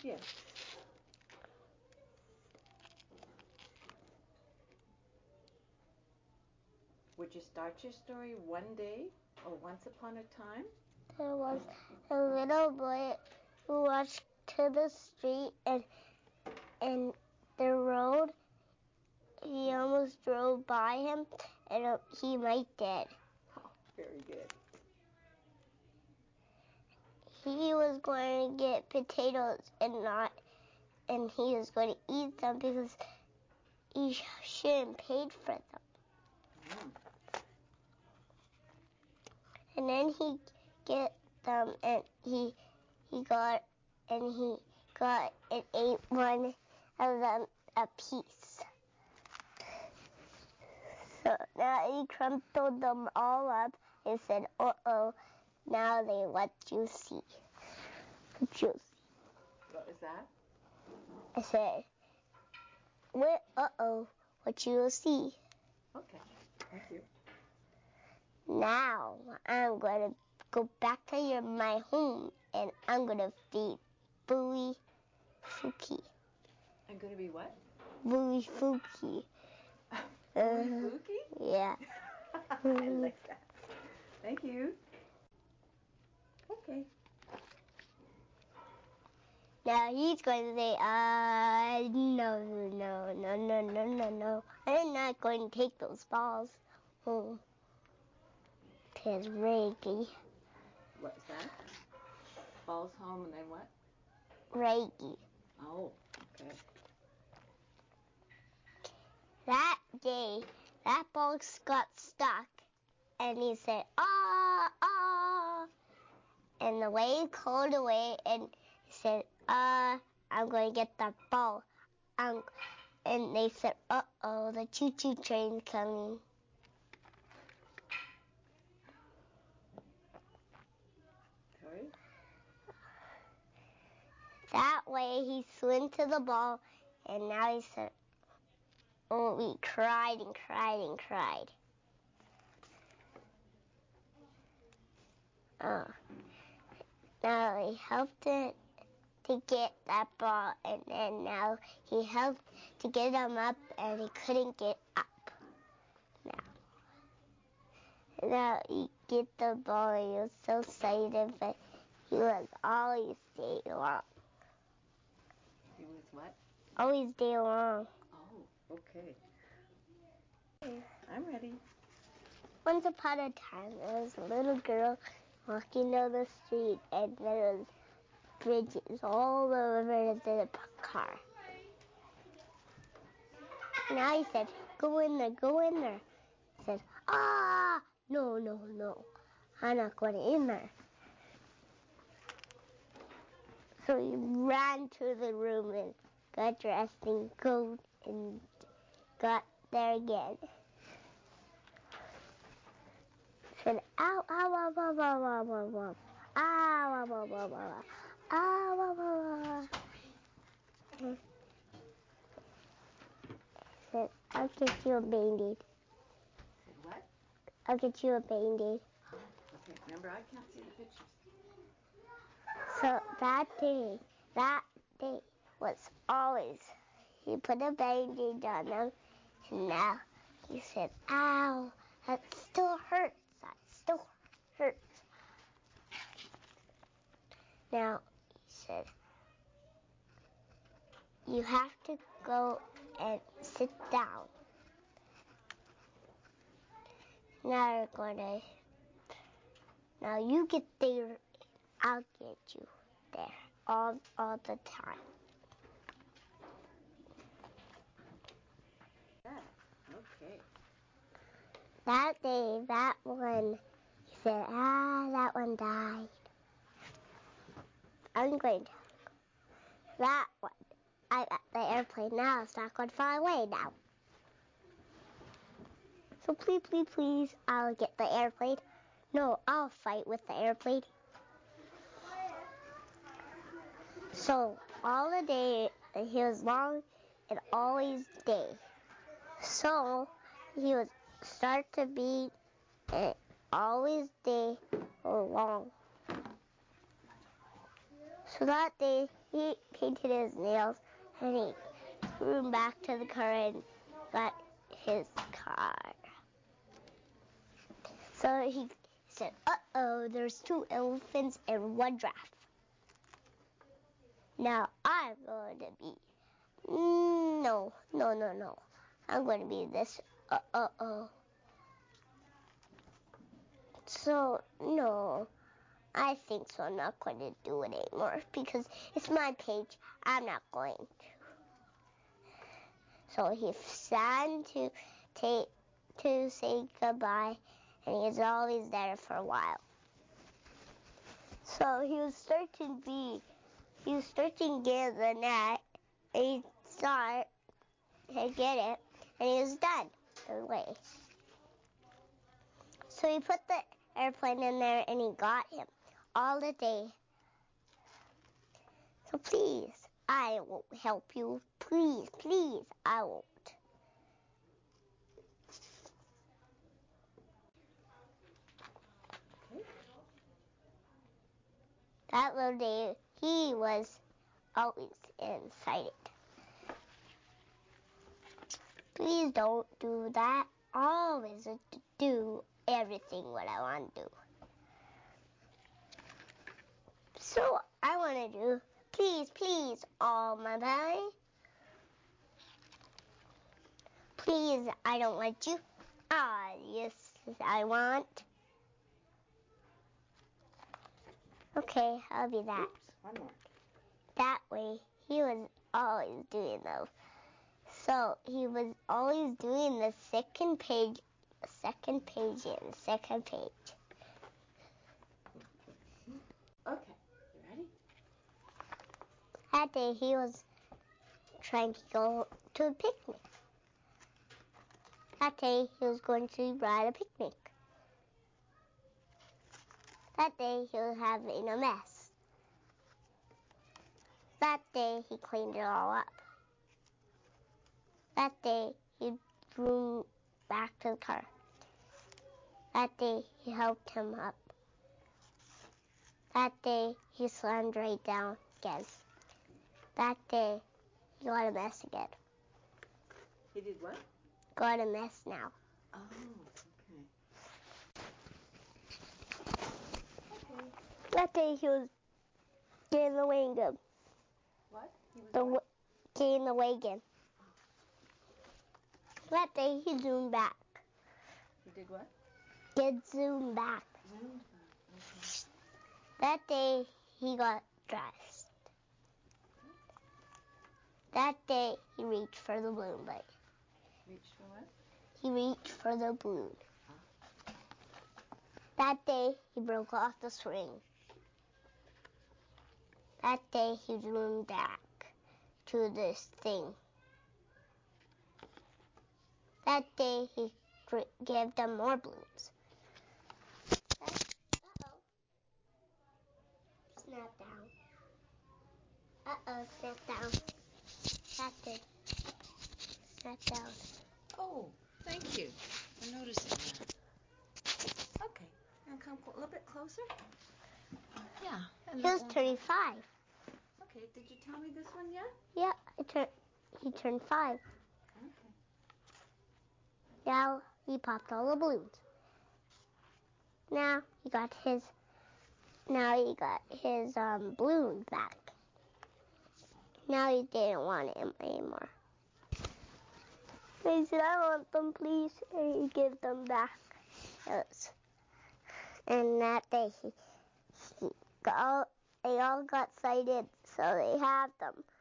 Yes. Would you start your story one day or once upon a time? There was a little boy who walked to the street and the road. He almost drove by him and he might dead. Oh, very good. He was going to get potatoes and he was going to eat them because he shouldn't paid for them. And then he get them and he got and ate one of them a piece. So now he crumpled them all up and said, "Uh-oh, now they let you see." What you see? What was that? I said, "Uh-oh, what you'll see." Okay, thank you. Now I'm going to go back to my home and I'm going to feed Booey Fuki. I'm going to be what? Booey Fuki. Fuki? Yeah. I like that. Thank you. Okay. Now he's going to say, no. I'm not going to take those balls home. Because Reggie. What's that? Balls home and then what? Reggie. Oh, okay. That day, that ball got stuck. And he said, ah. And the wave called away and he said, I'm going to get that ball. And they said, uh-oh, the choo-choo train's coming. Sorry? That way he swam to the ball and now he said, oh, we cried and cried and cried. Now he helped it to get that ball, and then now he helped to get him up, and he couldn't get up. Now he get the ball, and he was so excited, but he was always day long. He was what? Always day long. Oh, okay. Okay, I'm ready. Once upon a time, there was a little girl walking down the street, and there was bridges all over the car. Now he said, go in there, go in there. He said, no, I'm not going in there. So he ran to the room and got dressed in coat and got there again. Said, ow, ow, ow, ow, ow, ow, ow, ow. Ow, ow, ow, ow, ow, ow, ow, ow, ow. Said, I'll get you a Band-Aid. Said what? I'll get you a Band-Aid. Okay, remember I can't see the pictures. So that day was always, he put a Band-Aid on him, and now he said, ow, that still hurts. Now he said, you have to go and sit down. Now you get there, I'll get you there all the time. Yeah, okay. That day, that one, he said, that one died. I'm going to. That one, I got the airplane now. It's not going to fly away now. So please, I'll get the airplane. No, I'll fight with the airplane. So all the day, he was long and always day. So he would start to be always day or long. So that day, he painted his nails, and he threw back to the car and got his car. So he said, uh-oh, there's 2 elephants and 1 giraffe. Now I'm going to be, no. I'm going to be this, uh-oh. So, no, I think so. I'm not going to do it anymore because it's my page. I'm not going to. So he decided to say goodbye, and he was always there for a while. So he was starting to get the net, and he started to get it, and he was done away. So he put the airplane in there, and he got him all the day. So please, I won't help you. Please, I won't. That little day, he was always excited. Please don't do that. Always do everything what I want to do. So I want to do, please, all my belly. Please, I don't let you. Ah, yes, I want. Okay, I'll be that. Oops, one more. That way, he was always doing those. So he was always doing the second page, and the second page. Okay, you ready? That day he was trying to go to a picnic. That day he was going to ride a picnic. That day he was having a mess. That day he cleaned it all up. That day he drew back to the car. That day he helped him up. That day he slammed right down again. That day he got a mess again. He did what? Got a mess now. Oh, okay. That day he was getting the wagon. What? He was what? Getting the wagon. That day he zoomed back. He did what? Get zoomed back. Zoomed back. Okay. That day he got dressed. That day he reached for the balloon, but Reached for what? he reached for the balloon. That day he broke off the string. That day he zoomed back to this thing. That day he gave them more balloons. Uh-oh. Snap down. Uh-oh, snap down. That day. Snap down. Oh, thank you for noticing that. Okay, now come a little bit closer. Yeah. He was 35. Okay, did you tell me this one yet? Yeah, he turned 5. Okay. Now he popped all the balloons. Now he got his balloons back. Now he didn't want him anymore. He said, I want them, please. And he gave them back. And that day they all got excited, so they had them.